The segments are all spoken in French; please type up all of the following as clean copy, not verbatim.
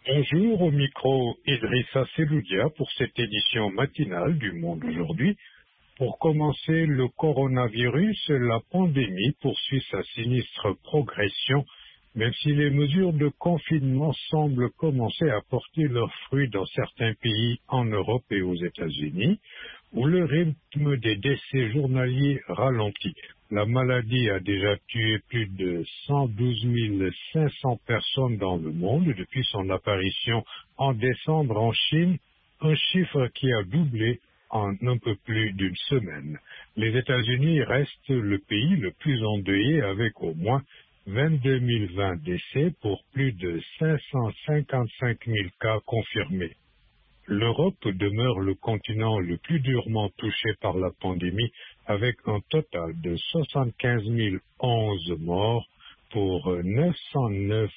Bonjour, au micro Idrissa Seloudia pour cette édition matinale du Monde aujourd'hui. Pour commencer, le coronavirus, la pandémie poursuit sa sinistre progression, même si les mesures de confinement semblent commencer à porter leurs fruits dans certains pays en Europe et aux États-Unis, où le rythme des décès journaliers ralentit. La maladie a déjà tué plus de 112 500 personnes dans le monde depuis son apparition en décembre en Chine, un chiffre qui a doublé en un peu plus d'une semaine. Les États-Unis restent le pays le plus endeuillé avec au moins 22 020 décès pour plus de 555 000 cas confirmés. L'Europe demeure le continent le plus durement touché par la pandémie avec un total de 75 011 morts pour 909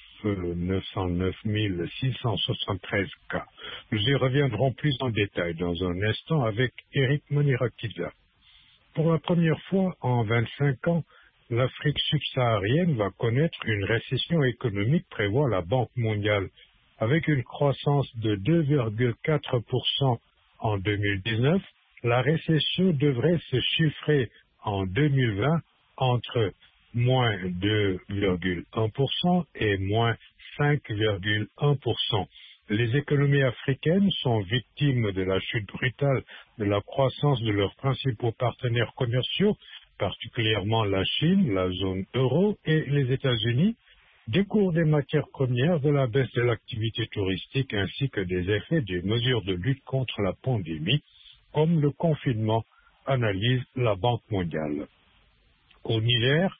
673 cas. Nous y reviendrons plus en détail dans un instant avec Eric Monirakiza. Pour la première fois en 25 ans, l'Afrique subsaharienne va connaître une récession économique, prévoit la Banque mondiale. Avec une croissance de 2,4% en 2019, la récession devrait se chiffrer en 2020 entre moins 2,1% et moins 5,1%. Les économies africaines sont victimes de la chute brutale de la croissance de leurs principaux partenaires commerciaux, particulièrement la Chine, la zone euro et les États-Unis, des cours des matières premières, de la baisse de l'activité touristique ainsi que des effets des mesures de lutte contre la pandémie, comme le confinement, analyse la Banque mondiale. Au Niger,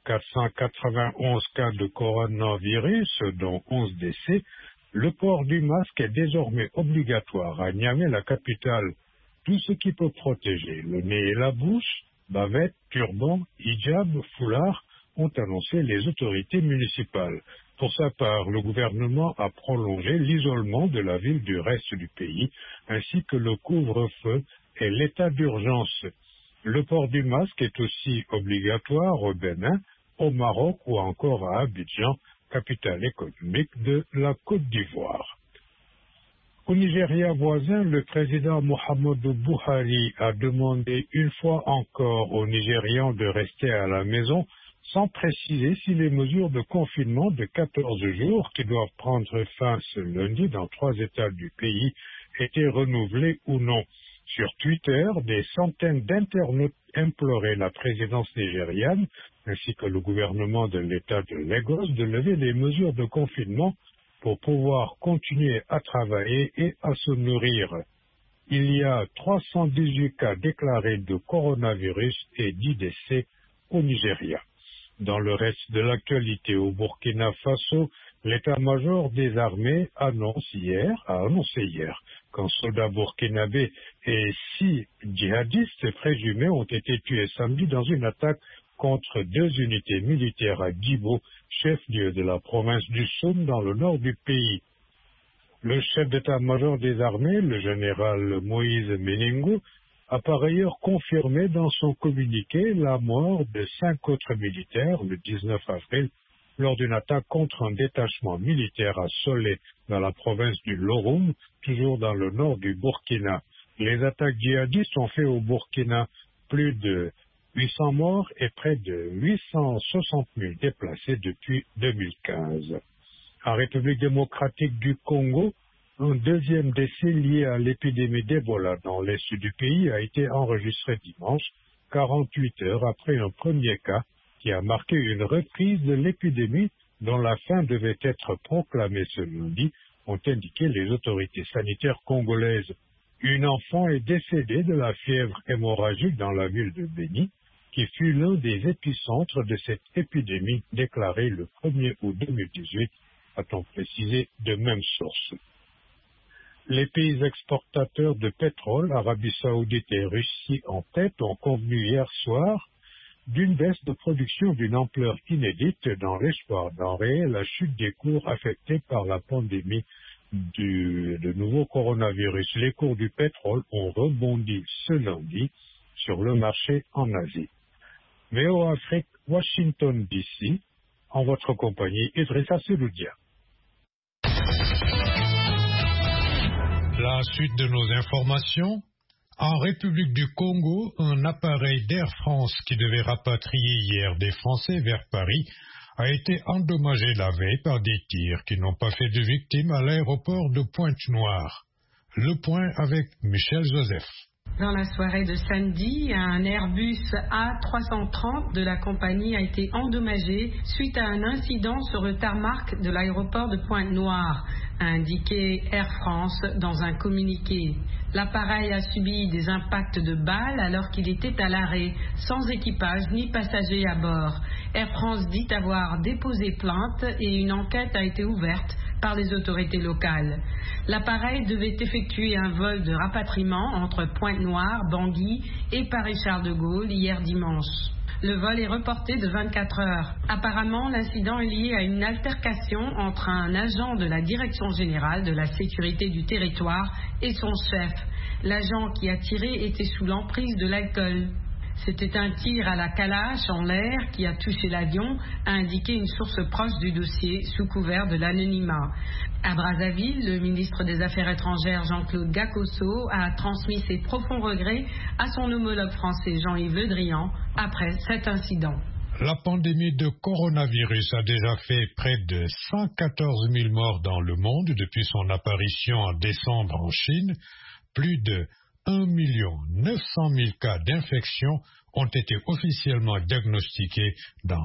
491 cas de coronavirus, dont 11 décès. Le port du masque est désormais obligatoire à Niamey, la capitale. Tout ce qui peut protéger le nez et la bouche, bavette, turban, hijab, foulard, ont annoncé les autorités municipales. Pour sa part, le gouvernement a prolongé l'isolement de la ville du reste du pays, ainsi que le couvre-feu et l'état d'urgence. Le port du masque est aussi obligatoire au Bénin, au Maroc ou encore à Abidjan, capitale économique de la Côte d'Ivoire. Au Nigeria voisin, le président Muhammadu Buhari a demandé une fois encore aux Nigérians de rester à la maison, sans préciser si les mesures de confinement de 14 jours qui doivent prendre fin ce lundi dans 3 États du pays étaient renouvelées ou non. Sur Twitter, des centaines d'internautes imploraient la présidence nigériane ainsi que le gouvernement de l'État de Lagos de lever les mesures de confinement pour pouvoir continuer à travailler et à se nourrir. Il y a 318 cas déclarés de coronavirus et 10 décès au Nigeria. Dans le reste de l'actualité au Burkina Faso, l'état-major des armées a annoncé hier qu'un soldat burkinabé et 6 djihadistes présumés ont été tués samedi dans une attaque contre 2 unités militaires à Gibo, chef-lieu de la province du Soum dans le nord du pays. Le chef d'état-major des armées, le général Moïse Meningo, a par ailleurs confirmé dans son communiqué la mort de 5 autres militaires le 19 avril lors d'une attaque contre un détachement militaire à Solé dans la province du Loroum, toujours dans le nord du Burkina. Les attaques djihadistes ont fait au Burkina plus de 800 morts et près de 860 000 déplacés depuis 2015. En République démocratique du Congo, un deuxième décès lié à l'épidémie d'Ebola dans l'est du pays a été enregistré dimanche, 48 heures après un premier cas qui a marqué une reprise de l'épidémie dont la fin devait être proclamée ce lundi, ont indiqué les autorités sanitaires congolaises. Une enfant est décédée de la fièvre hémorragique dans la ville de Béni, qui fut l'un des épicentres de cette épidémie déclarée le 1er août 2018, a-t-on précisé de même source. Les pays exportateurs de pétrole, Arabie Saoudite et Russie en tête, ont convenu hier soir d'une baisse de production d'une ampleur inédite dans l'espoir d'enrayer la chute des cours affectés par la pandémie de nouveau coronavirus. Les cours du pétrole ont rebondi ce lundi sur le marché en Asie. VO Afrique, Washington DC, en votre compagnie, Idrissa Seloudia. La suite de nos informations. En République du Congo, un appareil d'Air France qui devait rapatrier hier des Français vers Paris a été endommagé la veille par des tirs qui n'ont pas fait de victimes à l'aéroport de Pointe-Noire. Le point avec Michel Joseph. Dans la soirée de samedi, un Airbus A330 de la compagnie a été endommagé suite à un incident sur le tarmac de l'aéroport de Pointe-Noire, a indiqué Air France dans un communiqué. L'appareil a subi des impacts de balles alors qu'il était à l'arrêt, sans équipage ni passagers à bord. Air France dit avoir déposé plainte et une enquête a été ouverte par les autorités locales. L'appareil devait effectuer un vol de rapatriement entre Pointe-Noire, Bangui et Paris-Charles de Gaulle hier dimanche. Le vol est reporté de 24 heures. Apparemment, l'incident est lié à une altercation entre un agent de la Direction générale de la sécurité du territoire et son chef. L'agent qui a tiré était sous l'emprise de l'alcool. C'était un tir à la calache en l'air qui a touché l'avion, a indiqué une source proche du dossier sous couvert de l'anonymat. À Brazzaville, le ministre des Affaires étrangères Jean-Claude Gakosso a transmis ses profonds regrets à son homologue français Jean-Yves Le Drian après cet incident. La pandémie de coronavirus a déjà fait près de 114 000 morts dans le monde depuis son apparition en décembre en Chine. Plus de 1 900 000 cas d'infection ont été officiellement diagnostiqués dans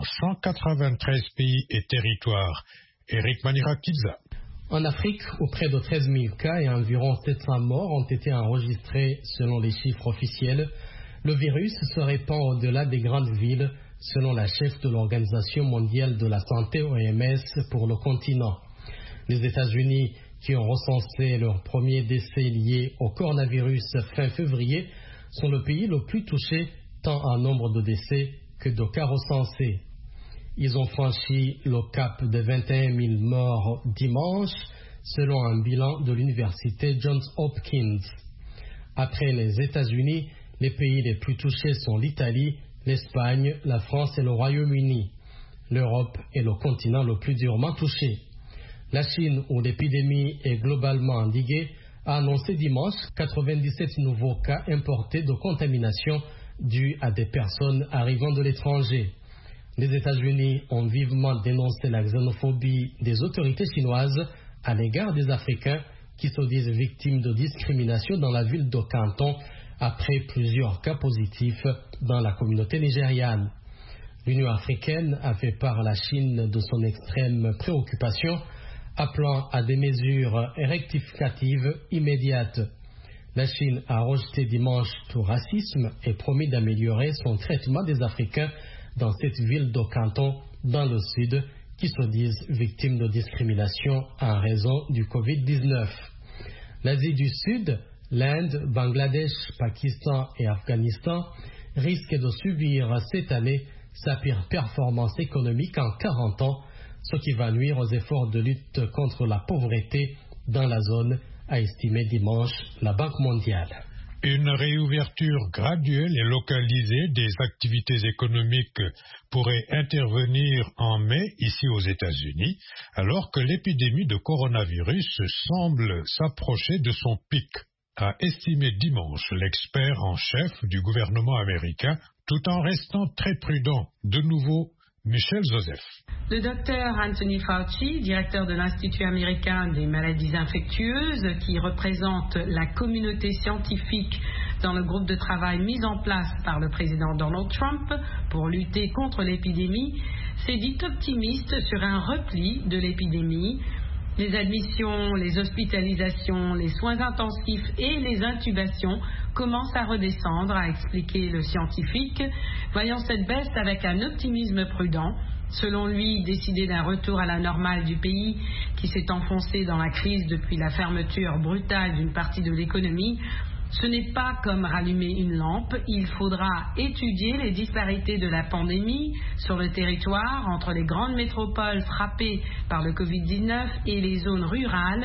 193 pays et territoires. Eric Manirakidza. En Afrique, où près de 13 000 cas et environ 700 morts ont été enregistrés selon les chiffres officiels, le virus se répand au-delà des grandes villes, selon la chef de l'Organisation mondiale de la santé OMS pour le continent. Les États-Unis, qui ont recensé leur premier décès lié au coronavirus fin février, sont le pays le plus touché tant en nombre de décès que de cas recensés. Ils ont franchi le cap de 21 000 morts dimanche, selon un bilan de l'université Johns Hopkins. Après les États-Unis, les pays les plus touchés sont l'Italie, l'Espagne, la France et le Royaume-Uni. L'Europe est le continent le plus durement touché. La Chine, où l'épidémie est globalement endiguée, a annoncé dimanche 97 nouveaux cas importés de contamination dus à des personnes arrivant de l'étranger. Les États-Unis ont vivement dénoncé la xénophobie des autorités chinoises à l'égard des Africains qui se disent victimes de discrimination dans la ville de Canton après plusieurs cas positifs dans la communauté nigériane. L'Union africaine a fait part à la Chine de son extrême préoccupation, appelant à des mesures rectificatives immédiates. La Chine a rejeté dimanche tout racisme et promis d'améliorer son traitement des Africains dans cette ville de Canton, dans le sud, qui se disent victimes de discrimination en raison du Covid-19. L'Asie du Sud, l'Inde, Bangladesh, Pakistan et Afghanistan risquent de subir cette année sa pire performance économique en 40 ans, ce qui va nuire aux efforts de lutte contre la pauvreté dans la zone, a estimé dimanche la Banque mondiale. Une réouverture graduelle et localisée des activités économiques pourrait intervenir en mai ici aux États-Unis, alors que l'épidémie de coronavirus semble s'approcher de son pic, a estimé dimanche l'expert en chef du gouvernement américain, tout en restant très prudent. De nouveau, Michel Joseph. Le docteur Anthony Fauci, directeur de l'Institut américain des maladies infectieuses, qui représente la communauté scientifique dans le groupe de travail mis en place par le président Donald Trump pour lutter contre l'épidémie, s'est dit optimiste sur un repli de l'épidémie. Les admissions, les hospitalisations, les soins intensifs et les intubations commencent à redescendre, a expliqué le scientifique, voyant cette baisse avec un optimisme prudent. Selon lui, décider d'un retour à la normale du pays qui s'est enfoncé dans la crise depuis la fermeture brutale d'une partie de l'économie, ce n'est pas comme rallumer une lampe. Il faudra étudier les disparités de la pandémie sur le territoire entre les grandes métropoles frappées par le Covid-19 et les zones rurales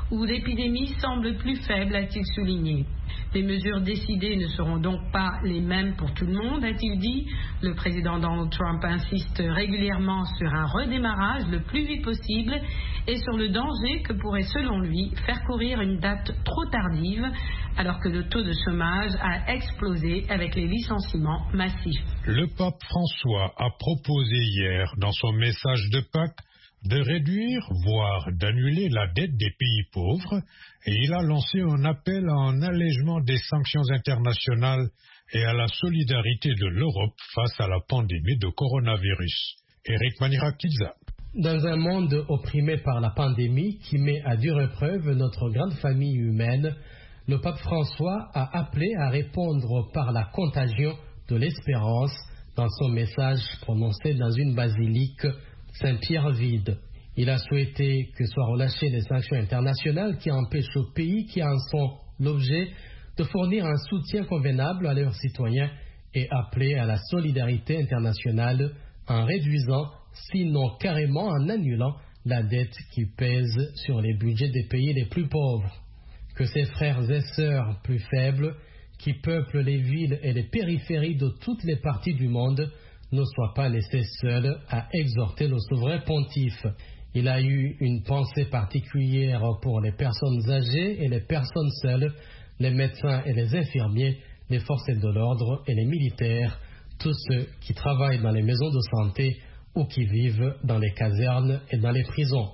où l'épidémie semble plus faible, a-t-il souligné. Les mesures décidées ne seront donc pas les mêmes pour tout le monde, a-t-il dit. Le président Donald Trump insiste régulièrement sur un redémarrage le plus vite possible et sur le danger que pourrait, selon lui, faire courir une date trop tardive, alors que le taux de chômage a explosé avec les licenciements massifs. Le pape François a proposé hier, dans son message de Pâques, de réduire, voire d'annuler la dette des pays pauvres, et il a lancé un appel à un allègement des sanctions internationales et à la solidarité de l'Europe face à la pandémie de coronavirus. Éric Manirakiza. Dans un monde opprimé par la pandémie qui met à dure épreuve notre grande famille humaine, le pape François a appelé à répondre par la contagion de l'espérance dans son message prononcé dans une basilique Saint-Pierre vide. Il a souhaité que soient relâchées les sanctions internationales qui empêchent aux pays qui en sont l'objet de fournir un soutien convenable à leurs citoyens et appelé à la solidarité internationale en réduisant, sinon carrément en annulant, la dette qui pèse sur les budgets des pays les plus pauvres. Que ses frères et sœurs plus faibles, qui peuplent les villes et les périphéries de toutes les parties du monde, ne soient pas laissés seuls à exhorter le souverain pontife. Il a eu une pensée particulière pour les personnes âgées et les personnes seules, les médecins et les infirmiers, les forces de l'ordre et les militaires, tous ceux qui travaillent dans les maisons de santé ou qui vivent dans les casernes et dans les prisons.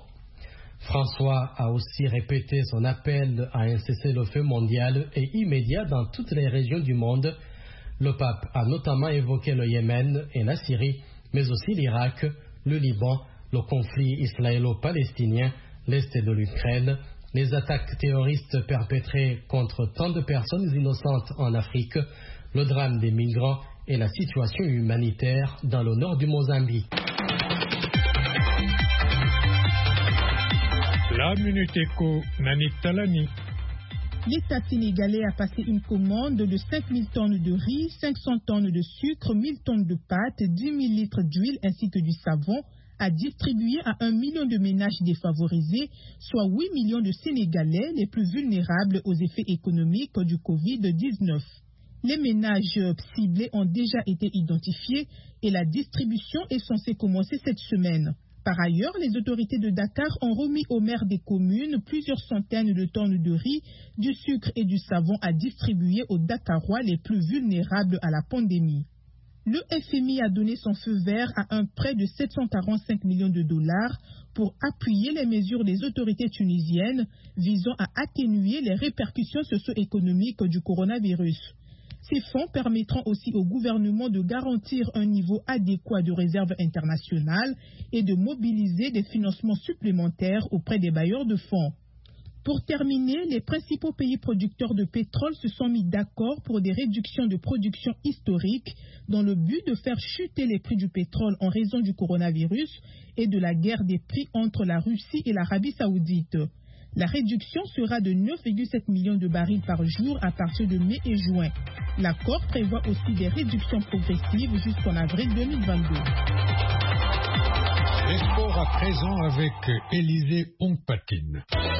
François a aussi répété son appel à un cessez-le-feu mondial et immédiat dans toutes les régions du monde. Le pape a notamment évoqué le Yémen et la Syrie, mais aussi l'Irak, le Liban, le conflit israélo-palestinien, l'Est de l'Ukraine, les attaques terroristes perpétrées contre tant de personnes innocentes en Afrique, le drame des migrants et la situation humanitaire dans le nord du Mozambique. La Minute Éco, Nanit Talani. L'État sénégalais a passé une commande de 5 000 tonnes de riz, 500 tonnes de sucre, 1 000 tonnes de pâtes, 10 000 litres d'huile ainsi que du savon à distribuer à 1 million de ménages défavorisés, soit 8 millions de Sénégalais les plus vulnérables aux effets économiques du Covid-19. Les ménages ciblés ont déjà été identifiés et la distribution est censée commencer cette semaine. Par ailleurs, les autorités de Dakar ont remis aux maires des communes plusieurs centaines de tonnes de riz, du sucre et du savon à distribuer aux Dakarois les plus vulnérables à la pandémie. Le FMI a donné son feu vert à un prêt de 745 millions de dollars pour appuyer les mesures des autorités tunisiennes visant à atténuer les répercussions socio-économiques du coronavirus. Ces fonds permettront aussi au gouvernement de garantir un niveau adéquat de réserve internationale et de mobiliser des financements supplémentaires auprès des bailleurs de fonds. Pour terminer, les principaux pays producteurs de pétrole se sont mis d'accord pour des réductions de production historiques dans le but de faire chuter les prix du pétrole en raison du coronavirus et de la guerre des prix entre la Russie et l'Arabie saoudite. La réduction sera de 9,7 millions de barils par jour à partir de mai et juin. L'accord prévoit aussi des réductions progressives jusqu'en avril 2022. Les sports à présent avec Élisée Ongpatine.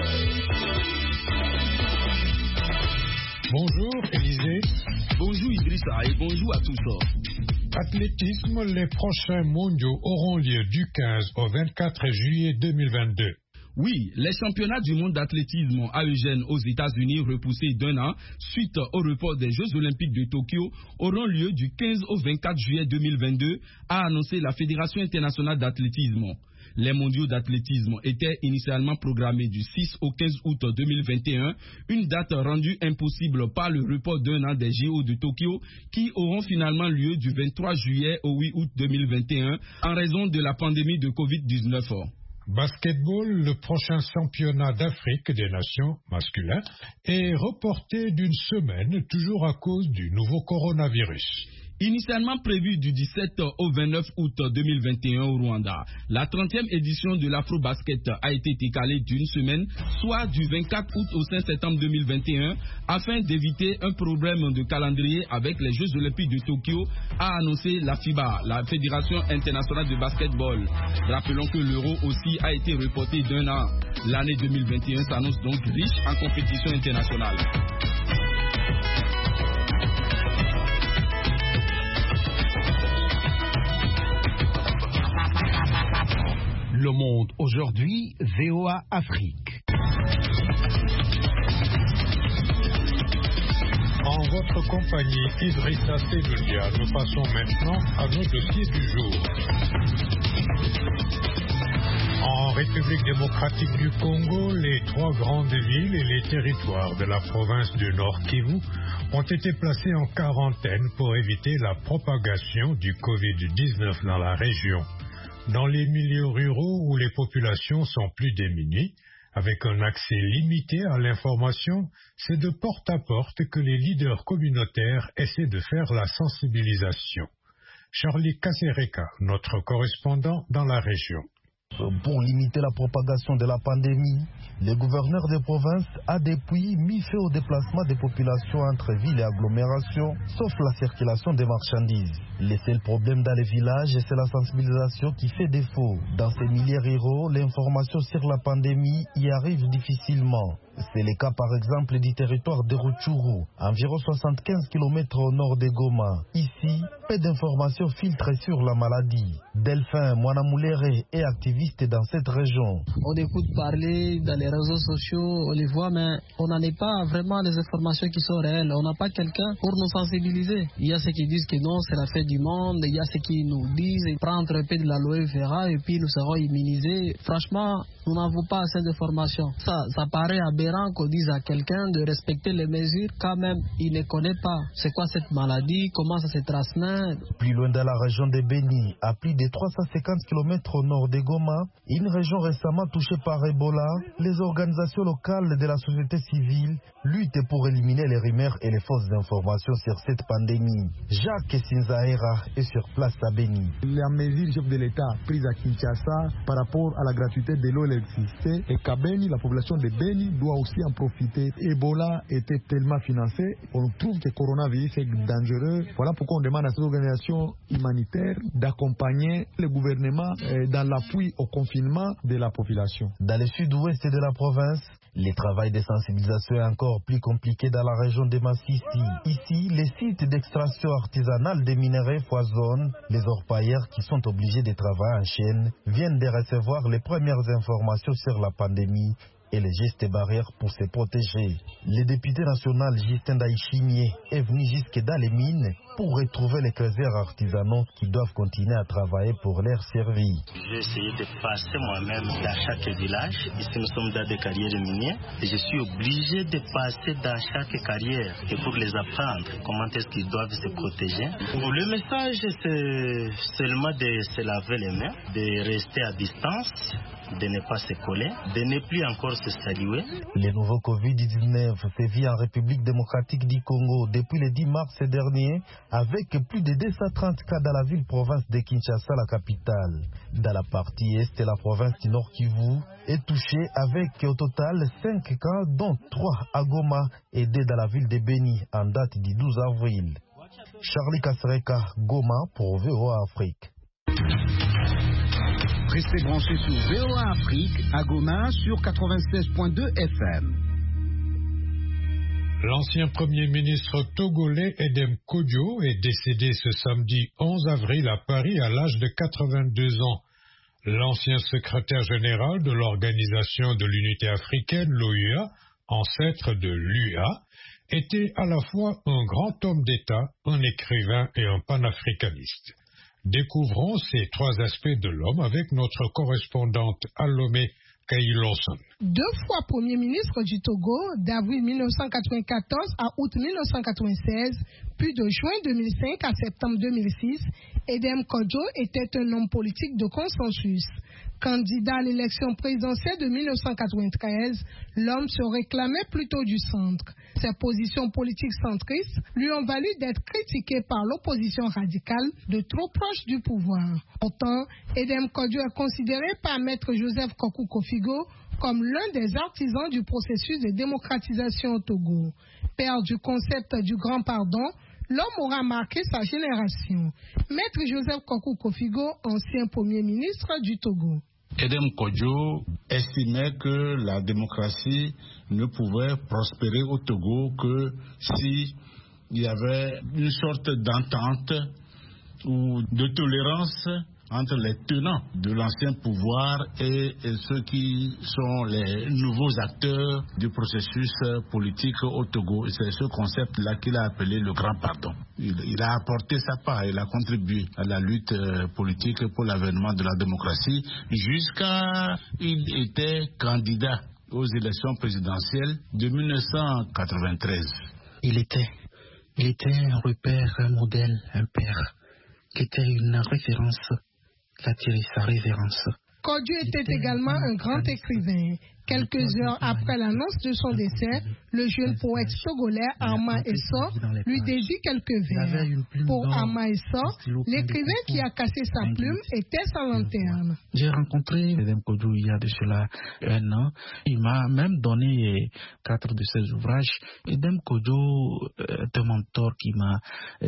Bonjour Élisée. Bonjour Idrissa et bonjour à tous. Athlétisme, les prochains mondiaux auront lieu du 15 au 24 juillet 2022. Oui, les championnats du monde d'athlétisme à Eugène aux États-Unis, repoussés d'un an suite au report des Jeux Olympiques de Tokyo, auront lieu du 15 au 24 juillet 2022, a annoncé la Fédération internationale d'athlétisme. Les mondiaux d'athlétisme étaient initialement programmés du 6 au 15 août 2021, une date rendue impossible par le report d'un an des JO de Tokyo qui auront finalement lieu du 23 juillet au 8 août 2021 en raison de la pandémie de Covid-19. Basketball, le prochain championnat d'Afrique des nations masculin est reporté d'une semaine, toujours à cause du nouveau coronavirus. Initialement prévue du 17 au 29 août 2021 au Rwanda, la 30e édition de l'Afro-Basket a été décalée d'une semaine, soit du 24 août au 5 septembre 2021, afin d'éviter un problème de calendrier avec les Jeux Olympiques de Tokyo, a annoncé la FIBA, la Fédération internationale de basketball. Rappelons que l'Euro aussi a été reporté d'un an. L'année 2021 s'annonce donc riche en compétition internationale. Le Monde aujourd'hui, VOA Afrique. En votre compagnie, Idrissa Seloudia, nous passons maintenant à nos dossiers du jour. En République démocratique du Congo, les 3 grandes villes et les territoires de la province du Nord Kivu ont été placés en quarantaine pour éviter la propagation du Covid-19 dans la région. Dans les milieux ruraux où les populations sont plus démunies, avec un accès limité à l'information, c'est de porte à porte que les leaders communautaires essaient de faire la sensibilisation. Charlie Kasereka, notre correspondant dans la région. Pour limiter la propagation de la pandémie, le gouverneur des provinces a depuis mis fin au déplacement des populations entre villes et agglomérations, sauf la circulation des marchandises. Le seul problème dans les villages, c'est la sensibilisation qui fait défaut. Dans ces milieux ruraux, l'information sur la pandémie y arrive difficilement. C'est le cas par exemple du territoire de Rutshuru, environ 75 km au nord de Goma. Ici, peu d'informations filtrent sur la maladie. Delphin Mwanamulere est activiste dans cette région. On écoute parler dans les réseaux sociaux, on les voit, mais on n'en est pas vraiment les informations qui sont réelles. On n'a pas quelqu'un pour nous sensibiliser. Il y a ceux qui disent que non, c'est la fin du monde. Il y a ceux qui nous disent prendre un peu de l'aloe vera et puis nous serons immunisés. Franchement, nous n'avons pas assez d'informations. Ça paraît aberrant qu'on dise à quelqu'un de respecter les mesures quand même il ne connaît pas. C'est quoi cette maladie, comment ça se transmet. Plus loin dans la région de Beni, à plus de 350 km au nord de Goma, une région récemment touchée par Ebola, les organisations locales de la société civile luttent pour éliminer les rumeurs et les fausses informations sur cette pandémie. Jacques Sinzaera est sur place à Beni. La mesure chef de l'État prise à Kinshasa par rapport à la gratuité de l'eau et l'électricité et qu'à Beni, la population de Beni doit aussi en profiter. Ebola était tellement financé, on trouve que le coronavirus est dangereux. Voilà pourquoi on demande à ces organisations humanitaires d'accompagner le gouvernement dans l'appui au confinement de la population. Dans le sud-ouest de la province, le travail de sensibilisation est encore plus compliqué dans la région de Massissi. Ici, les sites d'extraction artisanale des minerais foisonnent. Les orpailleurs qui sont obligés de travailler en chaîne viennent de recevoir les premières informations sur la pandémie et les gestes barrières pour se protéger. Le député national Justin Daïchimier est venu jusque dans les mines pour retrouver les creusiers artisanaux qui doivent continuer à travailler pour leur servir. J'ai essayé de passer moi-même dans chaque village. Ici, nous sommes dans des carrières minières et je suis obligé de passer dans chaque carrière et pour les apprendre comment est-ce qu'ils doivent se protéger. Le message, c'est seulement de se laver les mains, de rester à distance, de ne pas se coller, de ne plus encore se saluer. Le nouveau Covid-19 sévit en République démocratique du Congo depuis le 10 mars dernier, avec plus de 230 cas dans la ville-province de Kinshasa, la capitale. Dans la partie est, la province du Nord Kivu est touchée avec au total 5 cas, dont 3 à Goma et 2 dans la ville de Beni en date du 12 avril. Charlie Kasereka, Goma pour VOA Afrique. Restez branchés sur VOA Afrique à Goma sur 96.2 FM. L'ancien Premier ministre togolais Edem Kodjo est décédé ce samedi 11 avril à Paris à l'âge de 82 ans. L'ancien secrétaire général de l'Organisation de l'Unité africaine, l'OUA, ancêtre de l'UA, était à la fois un grand homme d'État, un écrivain et un panafricaniste. Découvrons ces 3 aspects de l'homme avec notre correspondante à Lomé, Kailonson. 2 fois Premier ministre du Togo, d'avril 1994 à août 1996, puis de juin 2005 à septembre 2006, Edem Kodjo était un homme politique de consensus. Candidat à l'élection présidentielle de 1993, l'homme se réclamait plutôt du centre. Ses positions politiques centristes lui ont valu d'être critiqué par l'opposition radicale de trop proche du pouvoir. Pourtant, Edem Kodjo est considéré par Maître Joseph Kokou Kofigo comme l'un des artisans du processus de démocratisation au Togo. Père du concept du grand pardon, l'homme aura marqué sa génération. Maître Joseph Kokou Kofigo, ancien Premier ministre du Togo. Edem Kodjo estimait que la démocratie ne pouvait prospérer au Togo que si il y avait une sorte d'entente ou de tolérance entre les tenants de l'ancien pouvoir et ceux qui sont les nouveaux acteurs du processus politique au Togo. C'est ce concept-là qu'il a appelé le grand pardon. Il a apporté sa part, il a contribué à la lutte politique pour l'avènement de la démocratie jusqu'à il était candidat aux élections présidentielles de 1993. Il était un repère, un modèle, un père, qui était une référence. Attirer sa révérence. Kodjo était également un grand écrivain. Quelques heures après l'annonce de son décès, le jeune poète togolais Arma Esso lui dédie quelques vers. Pour Arma Esso, l'écrivain qui a cassé sa plume était sa lanterne. J'ai rencontré Edem Kodjo il y a de cela 1 an. Il m'a même donné 4 de ses ouvrages. Edem Kodjo est un mentor qui m'a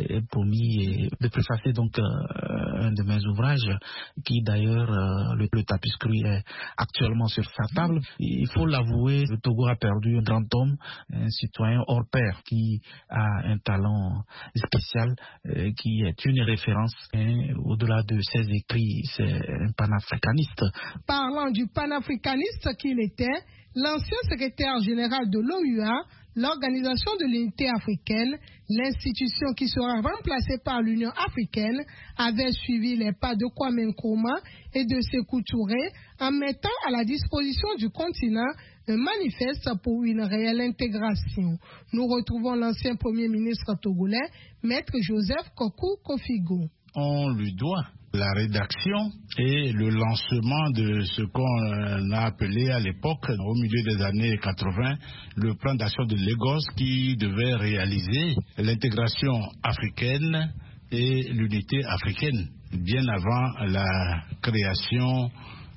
promis de préfacer donc un de mes ouvrages, qui d'ailleurs le tapisserie est actuellement sur sa table. Il faut l'avouer, le Togo a perdu un grand homme, un citoyen hors pair, qui a un talent spécial, qui est une référence. Au-delà de ses écrits, c'est un panafricaniste. Parlant du panafricaniste qu'il était, l'ancien secrétaire général de l'OUA, l'Organisation de l'Unité africaine, l'institution qui sera remplacée par l'Union africaine, avait suivi les pas de Kwame Nkrumah et de Sékou Touré en mettant à la disposition du continent un manifeste pour une réelle intégration. Nous retrouvons l'ancien Premier ministre togolais, Maître Joseph Kokou Kofigo. On lui doit la rédaction et le lancement de ce qu'on a appelé à l'époque, au milieu des années 80, le plan d'action de Lagos qui devait réaliser l'intégration africaine et l'unité africaine, bien avant la création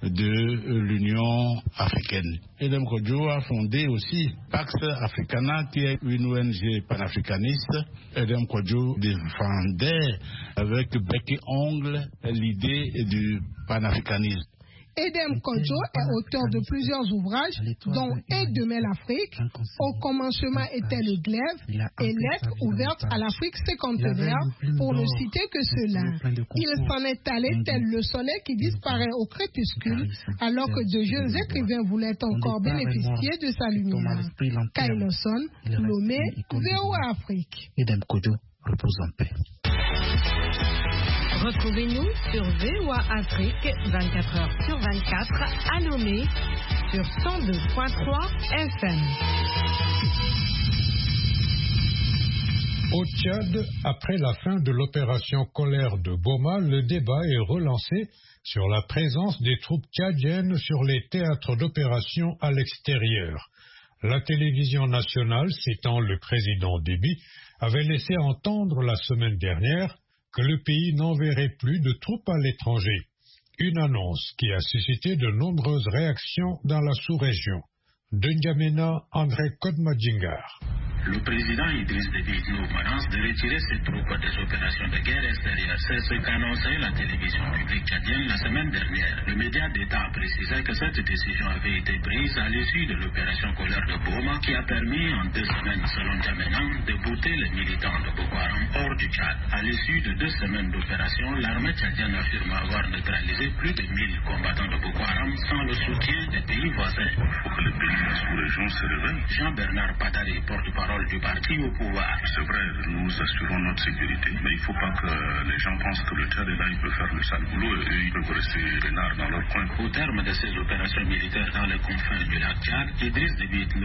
de l'Union africaine. Edem Kodjo a fondé aussi Pax Africana, qui est une ONG panafricaniste. Edem Kodjo défendait avec bec et ongle l'idée du panafricanisme. Edem Kodjo est auteur de plusieurs ouvrages, dont Aide de l'Afrique, Au commencement était le glaive et Lettres ouvertes à l'Afrique sécentaire, pour ne citer que cela. Il s'en est allé tel le soleil qui disparaît au crépuscule, alors que de jeunes écrivains voulaient encore bénéficier de sa lumière. Kailoson, Lomé, VOA Afrique. Edem Kodjo, repose en paix. Retrouvez-nous sur VOA Afrique 24h sur 24 à Lomé sur 102.3 FM. Au Tchad, après la fin de l'opération Colère de Boma, le débat est relancé sur la présence des troupes tchadiennes sur les théâtres d'opération à l'extérieur. La télévision nationale, citant le président Déby, avait laissé entendre la semaine dernière que le pays n'enverrait plus de troupes à l'étranger. Une annonce qui a suscité de nombreuses réactions dans la sous-région. De N'Djamena, André Kodmadjingar. Le président Idriss Déby menace de retirer ses troupes des opérations de guerre extérieure. C'est ce qu'a annoncé la télévision publique tchadienne la semaine dernière. Le média d'État a précisé que cette décision avait été prise à l'issue de l'opération Colère de Boma, qui a permis en 2 semaines, selon N'Djamena, de bouter les militants de Boko Haram hors du Tchad. À l'issue de 2 semaines d'opération, l'armée tchadienne affirme avoir neutralisé plus de 1000 combattants de Boko Haram sans le soutien des pays voisins. Il faut que les pays de la sous-région se réveillent. Jean-Bernard Padari, porte-parole du parti au pouvoir. C'est vrai, nous assurons notre sécurité, mais il ne faut pas que les gens pensent que le Tchad est là, il peut faire le sale boulot et ils peuvent rester peinards dans leur coin. Au terme de ces opérations militaires dans les confins du lac Tchad, Idriss Déby Itno prévient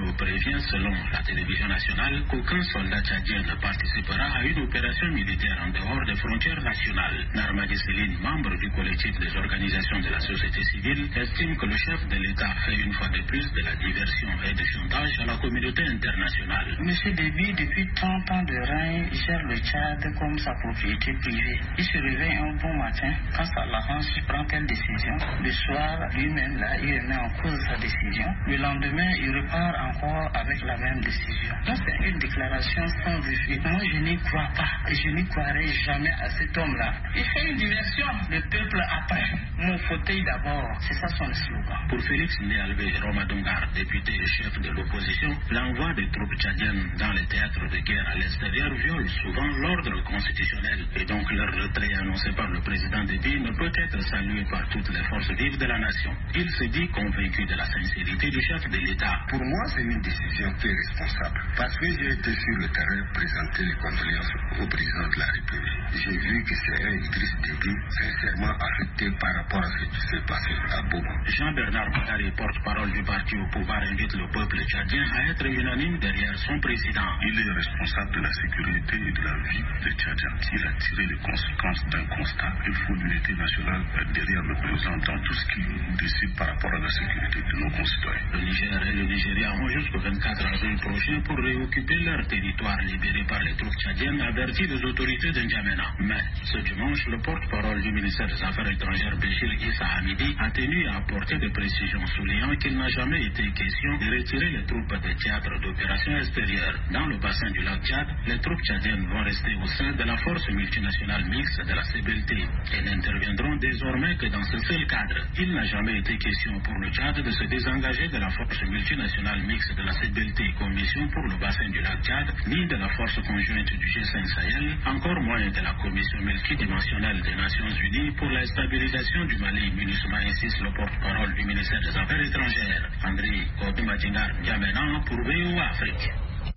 vérifiant selon la télévision nationale qu'aucun soldat tchadien ne participera à une opération militaire en dehors des frontières nationales. Narmadi Céline, membre du collectif des organisations de la société civile, estime que le chef de l'État fait une fois de plus de la diversion et du chantage à la communauté internationale. Monsieur Déby, depuis 30 ans de règne, gère le Tchad comme sa propriété privée. Il se réveille un bon matin, quand ça l'arrange, il prend telle décision. Le soir, lui-même, là, il remet en cause sa décision. Le lendemain, il repart encore avec la même décision. Donc, c'est une déclaration sans but. Moi, je n'y crois pas. Et je n'y croirai jamais à cet homme-là. Il fait une diversion. Le peuple après. Mon fauteuil d'abord. C'est ça son slogan. Pour Félix Ndéalvé Romadongar, député et chef de l'opposition, l'envoi des troupes tchadiennes dans les théâtres de guerre à l'extérieur viole souvent l'ordre constitutionnel. Et donc, leur retrait annoncé par le président Déby ne peut être salué par toutes les forces vives de la nation. Il se dit convaincu de la sincérité du chef de l'État. Pour moi, c'est une décision qui est responsable. Parce que j'ai été sur le terrain présenter les condoléances au président de la République. J'ai vu que c'est un Idriss Déby sincèrement affecté par rapport à ce qui s'est passé à Boma. Jean-Bernard Boudari, porte-parole du parti au pouvoir, invite le peuple tchadien à être unanime derrière son président. Il est responsable de la sécurité et de la vie des Tchadiens. Il a tiré les conséquences d'un constat. Il faut l'unité nationale derrière le président dans tout ce qu'il décide par rapport à la sécurité de nos concitoyens. Le Niger et le Nigeria ont jusqu'au 24 avril prochain pour réoccuper leur territoire libéré par les troupes tchadiennes, avertit les autorités de N'Djamena. Mais ce dimanche, le porte-parole du ministère des Affaires étrangères, Béchir Issa Hamidi, a tenu à apporter des précisions, soulignant qu'il n'a jamais été question de retirer les troupes des théâtres d'opération extérieures. Dans le bassin du lac Tchad, les troupes tchadiennes vont rester au sein de la force multinationale mixte de la CBLT et n'interviendront désormais que dans ce seul cadre. Il n'a jamais été question pour le Tchad de se désengager de la force multinationale mixte de la CBLT, Commission pour le bassin du lac Tchad, ni de la force conjointe du G5 Sahel, encore moins de la Commission multidimensionnelle des Nations Unies pour la stabilisation du Mali, MINUSMA, insiste le porte-parole du ministère des Affaires étrangères. André Kobimadingar N'Djamena pour VOA Afrique.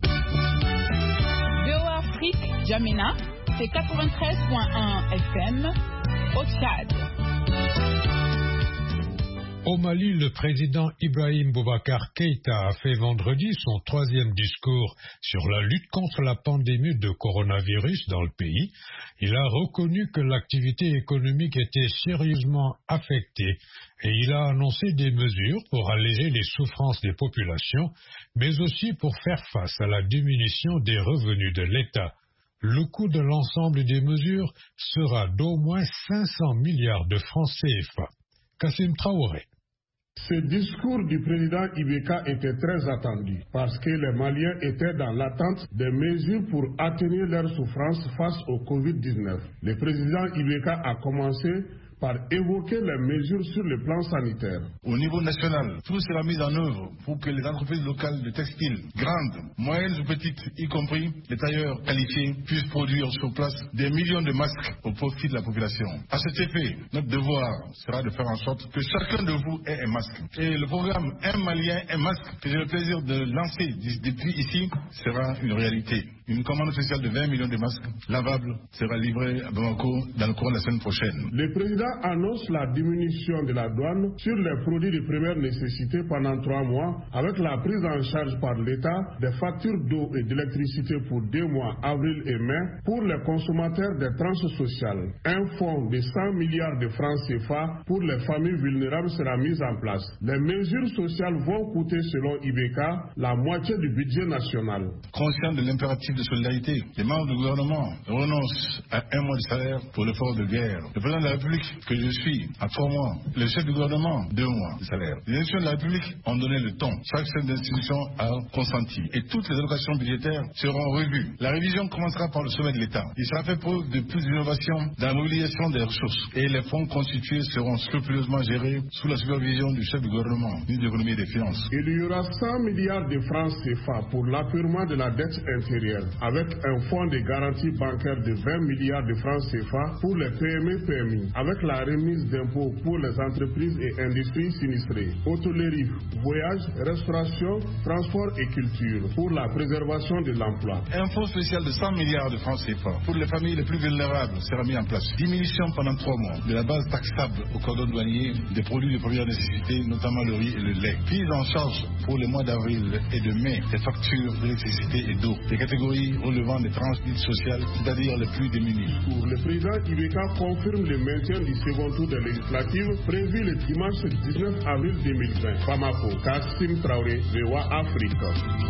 VOA Afrique, N'Djamena, c'est 93.1 FM au Tchad. Au Mali, le président Ibrahim Boubacar Keïta a fait vendredi son 3e discours sur la lutte contre la pandémie de coronavirus dans le pays. Il a reconnu que l'activité économique était sérieusement affectée et il a annoncé des mesures pour alléger les souffrances des populations, mais aussi pour faire face à la diminution des revenus de l'État. Le coût de l'ensemble des mesures sera d'au moins 500 milliards de francs CFA. Kassim Traoré. Ce discours du président Ibeka était très attendu parce que les Maliens étaient dans l'attente des mesures pour atténuer leurs souffrances face au Covid-19. Le président Ibeka a commencé par évoquer les mesures sur le plan sanitaire. Au niveau national, tout sera mis en œuvre pour que les entreprises locales de textile, grandes, moyennes ou petites, y compris les tailleurs qualifiés, puissent produire sur place des millions de masques au profit de la population. À cet effet, notre devoir sera de faire en sorte que chacun de vous ait un masque. Et le programme Un Malien, un masque, que j'ai le plaisir de lancer depuis ici, sera une réalité. Une commande spéciale de 20 millions de masques lavables sera livrée à Bamako dans le courant de la semaine prochaine. Le président annonce la diminution de la douane sur les produits de première nécessité pendant 3 mois, avec la prise en charge par l'État des factures d'eau et d'électricité pour 2 mois, avril et mai, pour les consommateurs des tranches sociales. Un fonds de 100 milliards de francs CFA pour les familles vulnérables sera mis en place. Les mesures sociales vont coûter, selon Ibeka, la moitié du budget national. Conscient de l'impératif de solidarité, les membres du gouvernement renoncent à 1 mois de salaire pour l'effort de guerre. Le président de la République, que je suis, à 3 mois. Le chef du gouvernement, 2 mois de salaire. Les institutions de la République ont donné le ton. Chaque chef d'institution a consenti. Et toutes les allocations budgétaires seront revues. La révision commencera par le sommet de l'État. Il sera fait preuve de plus d'innovation dans la mobilisation des ressources. Et les fonds constitués seront scrupuleusement gérés sous la supervision du chef du gouvernement, ministre de l'économie et des finances. Il y aura 100 milliards de francs CFA pour l'appurement de la dette intérieure, avec un fonds de garantie bancaire de 20 milliards de francs CFA pour les PME-PMI, avec la remise d'impôts pour les entreprises et industries sinistrées, hôtellerie, voyage, restauration, transport et culture, pour la préservation de l'emploi. Un fonds spécial de 100 milliards de francs CFA pour les familles les plus vulnérables sera mis en place. Diminution pendant 3 mois de la base taxable au cordon douanier des produits de première nécessité, notamment le riz et le lait. Prise en charge pour les mois d'avril et de mai des factures d'électricité et d'eau, des catégories relevant des tranches dites sociales, c'est-à-dire les plus démunis. Pour le président Ibeka confirme le maintien du second tour des législatives prévu le dimanche 19 avril 2020. Bamako, Kassim Traoré, VOA Afrique.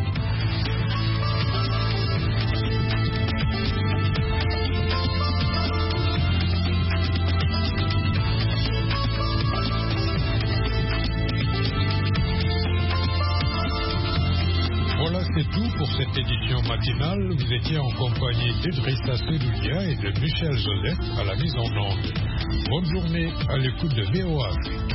C'est tout pour cette édition matinale. Vous étiez en compagnie d'Idrissa Sedoulia et de Michel Joseph à la mise en onde. Bonne journée à l'écoute de VOA.